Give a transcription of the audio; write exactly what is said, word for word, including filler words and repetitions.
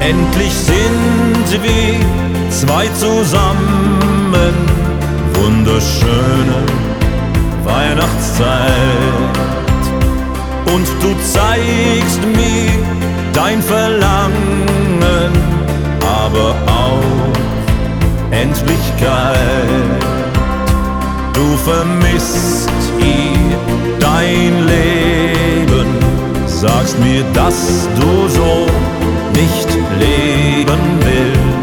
Endlich sind wir zwei zusammen, wunderschöne Weihnachtszeit. Und du zeigst mir dein Verlangen, aber auch Endlichkeit. Du vermisst ihr dein Leben, sagst mir, dass du so nicht leben willst.